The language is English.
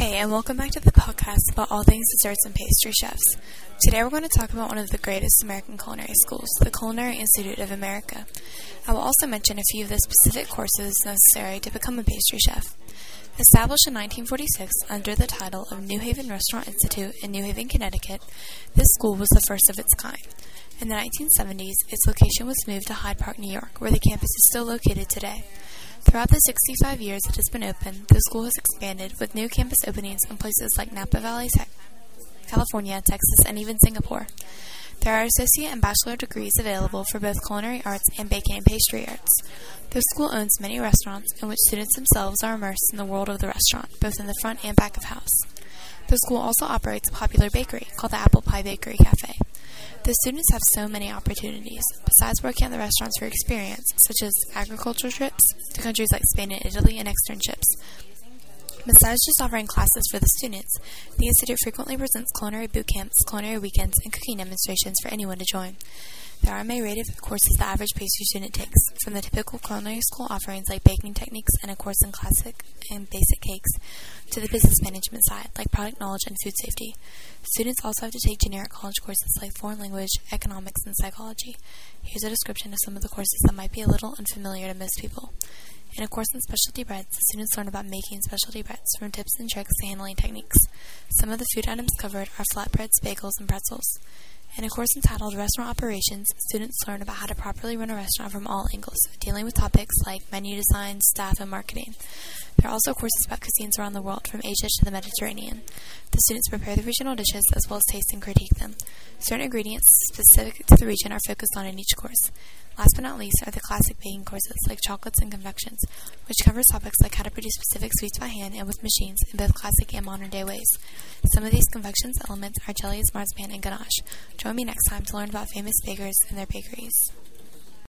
Hey, and welcome back to the podcast about all things desserts and pastry chefs. Today we're going to talk about one of the greatest American culinary schools, the Culinary Institute of America. I will also mention a few of the specific courses necessary to become a pastry chef. Established in 1946 under the title of New Haven Restaurant Institute in New Haven, Connecticut, this school was the first of its kind. In the 1970s, its location was moved to Hyde Park, New York, where the campus is still located today. Throughout the 65 years it has been open, the school has expanded with new campus openings in places like Napa Valley, California, Texas, and even Singapore. There are associate and bachelor degrees available for both culinary arts and baking and pastry arts. The school owns many restaurants in which students themselves are immersed in the world of the restaurant, both in the front and back of house. The school also operates a popular bakery called the Apple Pie Bakery Cafe. The students have so many opportunities. Besides working at the restaurants for experience, such as agricultural trips to countries like Spain and Italy and externships. Besides just offering classes for the students, the Institute frequently presents culinary boot camps, culinary weekends, and cooking demonstrations for anyone to join. There are a myriad of courses the average pastry student takes, from the typical culinary school offerings like baking techniques and a course in classic and basic cakes, to the business management side, like product knowledge and food safety. Students also have to take generic college courses like foreign language, economics, and psychology. Here's a description of some of the courses that might be a little unfamiliar to most people. In a course in specialty breads, the students learn about making specialty breads, from tips and tricks to handling techniques. Some of the food items covered are flatbreads, bagels, and pretzels. In a course entitled Restaurant Operations, students learn about how to properly run a restaurant from all angles, dealing with topics like menu design, staff, and marketing. There are also courses about cuisines around the world, from Asia to the Mediterranean. The students prepare the regional dishes as well as taste and critique them. Certain ingredients specific to the region are focused on in each course. Last but not least are the classic baking courses like chocolates and confections, which covers topics like how to produce specific sweets by hand and with machines in both classic and modern day ways. Some of these confections elements are jellies, marzipan, and ganache. Join me next time to learn about famous bakers and their bakeries.